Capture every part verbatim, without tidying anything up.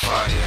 fire.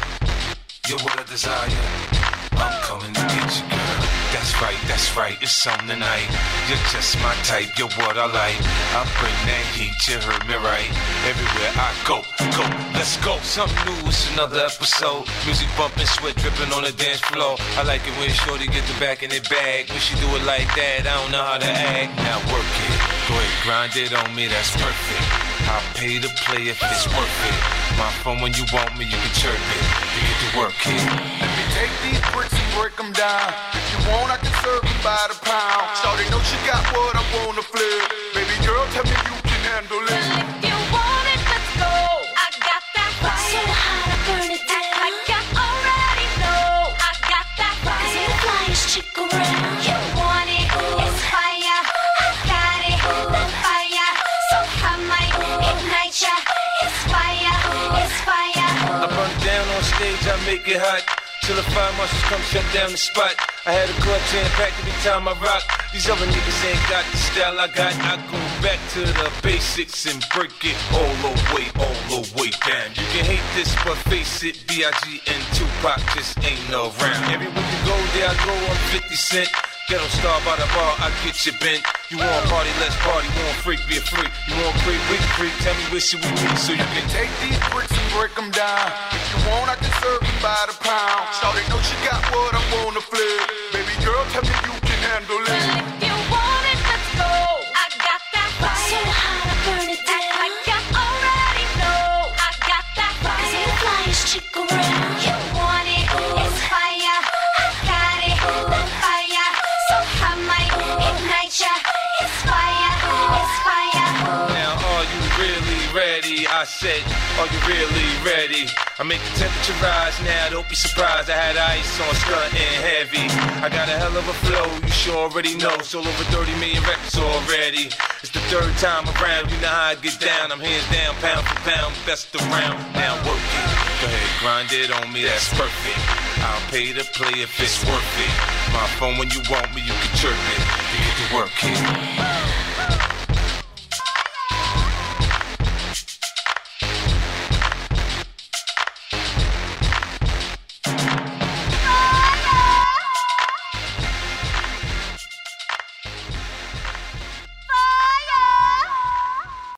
You're what I desire. I'm coming to get you, girl. That's right, that's right, it's on tonight. You're just my type, you're what I like. I bring that heat, you heard me right. Everywhere I go, go, let's go. Something new, it's another episode. Music bumping, sweat dripping on the dance floor. I like it when shorty get the back in the bag. When she do it like that, I don't know how to act. Now work it, go ahead, grind it on me, that's perfect. I'll pay to play if it's worth it. My phone when you want me, you can chirp it. You get to work it. Let me take these bricks and break them down. If you want, I can serve them by the pound. Shawty know she got what I wanna flip. Baby girl, tell me you can handle it. Well, if you want it, let's go. I got that fire. So hot, I burn it down. Like I already know. I got that fire. 'Cause I'm the flyest chick around. You want it, it's fire. I got it, the fire. So I might ignite ya. It's fire, it's fire. I burn down on stage, I make it hot. Till the fire marshals come shut down the spot. I had a club jam packed every time I rock. These other niggas ain't got the style I got. I go back to the basics and break it all the way, all the way down. You can hate this, but face it, B I G and Tupac just ain't around. Everywhere you go, there I go, I'm fifty cent. Ghetto star by the bar, I get you bent. You want party, let's party. You want freak, be a freak. You want creep, we can freak. Tell me where should we meet so you can Take these bricks and break them down. If you want, I can serve them by the pound. Shawty know she got what I wanna flip. Baby girl, tell me you can handle it. Well, if you want it, let's go. I got that fire. So hot, I burn it down. Like I already know. I got that fire. 'Cause I'm the flyest chick around. You want it, it's fire. I got it, the fire. So I might ignite ya. It's fire, it's fire. Now, are you really ready? I said, are you really ready? I make the temperature rise now, don't be surprised. I had ice on, stunting heavy. I got a hell of a flow, you sure already know. Sold over thirty million records already. It's the third time around, you know how I get down. I'm hands down, pound for pound, best around. Now work it, go ahead, grind it on me, that's perfect. I'll pay to play if it's worth it. My phone when you want me, you can chirp it. You get to work it.